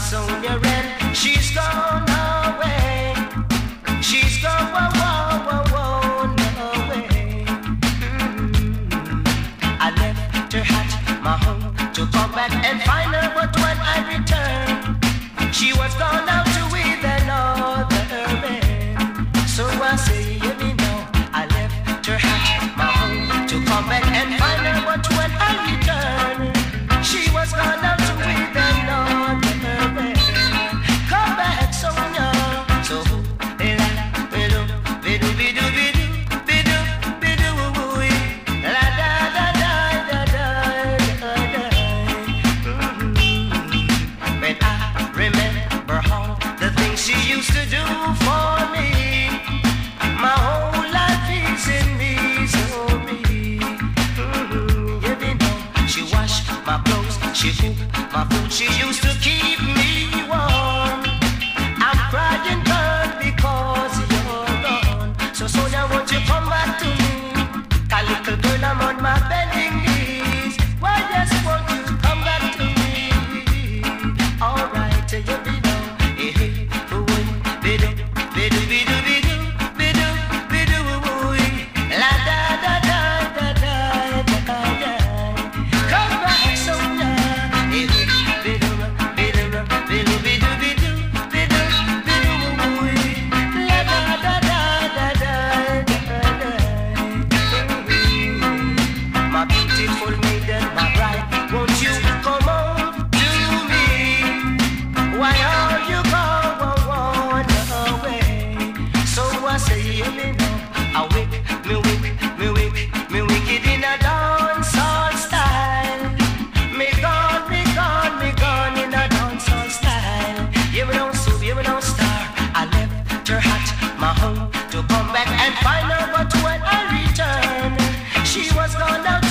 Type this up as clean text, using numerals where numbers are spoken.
Sonia and she's gone away. She's gone away. I left her at my home to come back and find her, but when I returned, she was gone out to with another man. So I say, hear me now. I left her at my home to come back and find her, but when I returned, she was gone out to with another man. Come back, Sonia. So she used to do for me. My whole life is in misery. You know, she washed my clothes, she cooked my food, she used to keep me warm. I'm crying, girl, because you're gone. So Sonia, won't you come back to me? A little girl, I'm on my bending knees. Why, yes, won't you come back to me? All right, you know. To come back and find her, but when I returned, she was gone out.